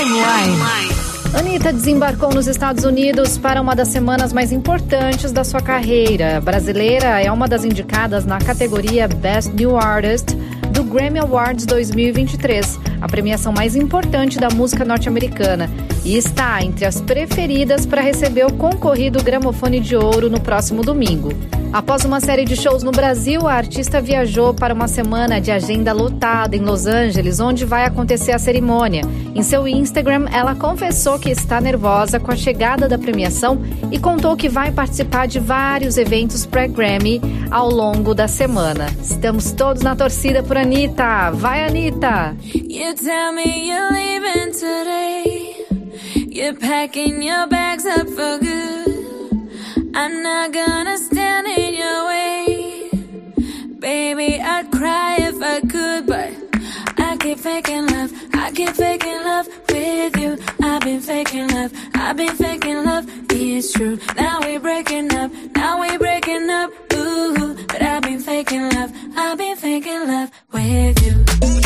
Timeline. Anitta desembarcou nos Estados Unidos para uma das semanas mais importantes da sua carreira. A brasileira é uma das indicadas na categoria Best New Artist do Grammy Awards 2023, a premiação mais importante da música norte-americana, e está entre as preferidas para receber o concorrido gramofone de ouro no próximo domingo. Após uma série de shows no Brasil, a artista viajou para uma semana de agenda lotada em Los Angeles, onde vai acontecer a cerimônia. Em seu Instagram, ela confessou que está nervosa com a chegada da premiação e contou que vai participar de vários eventos pré-Grammy ao longo da semana. Estamos todos na torcida por Anitta. Vai, Anitta! You tell me you're leaving today. You're packing your bags up for good. I'm not gonna stand in your way. Baby, I'd cry if I could, but I keep faking love. I keep faking love with you. I've been faking love. I've been faking love. It's true. Now we're breaking up. Now we're breaking up. Ooh, but I've been faking love. I've been faking love with you.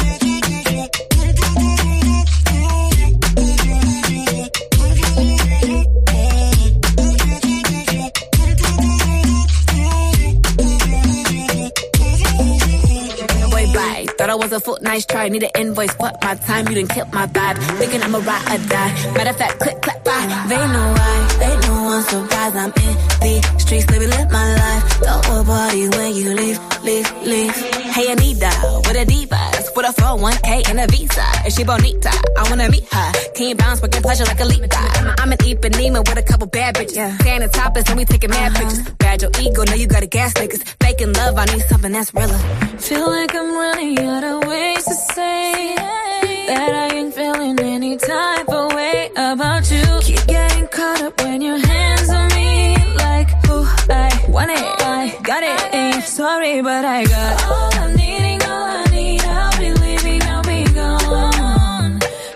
Thought I was a foot, nice try, need an invoice, fuck my time, you done killed my vibe, thinking I'ma ride or die, matter of fact, click, clap, bye, they know why, they know I'm surprised, I'm in the streets, let me live my life, don't worry party when you leave, hey Anita, with a divas, with a 401k and a visa, is she bonita, I wanna meet her, can you bounce, working pleasure like a leap guy, I'm an Ipanema with a couple bad bitches, standing topless and we taking mad pictures, bad your ego, know you got a gas niggas, faking love, I need something that's realer, feel like I'm running out of ways to say that I ain't feeling any type of way about you. Keep getting caught up when your hands on me, like, ooh, I want it, I got it, ain't sorry, but I got all I'm needing, all I need, I'll be leaving, I'll be gone,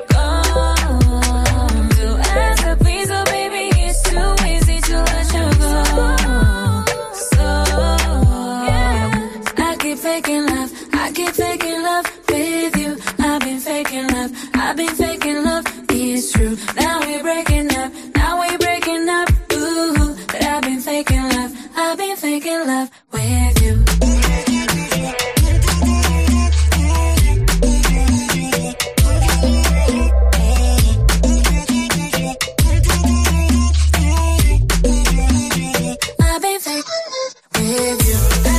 gone. To ask a please, oh baby, it's too easy to let you go. So, yeah, I keep faking love. I keep faking love with you. I've been faking love. I've been faking love. It's true. Now we're breaking up. Now we're breaking up. Ooh, but I've been faking love. I've been faking love with you. I've been faking with you.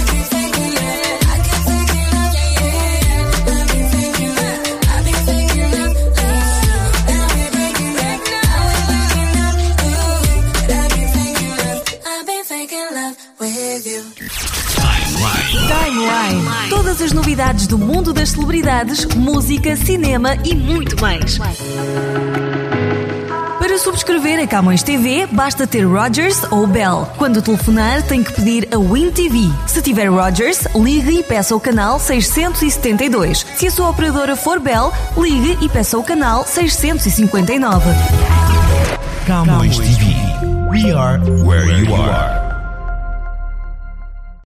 Timeline. Todas as novidades do mundo das celebridades, música, cinema e muito mais. Para subscrever a Camões TV, basta ter Rogers ou Bell. Quando telefonar, tem que pedir a Win TV. Se tiver Rogers, ligue e peça o canal 672. Se a sua operadora for Bell, ligue e peça o canal 659. Camões TV. We are where you are.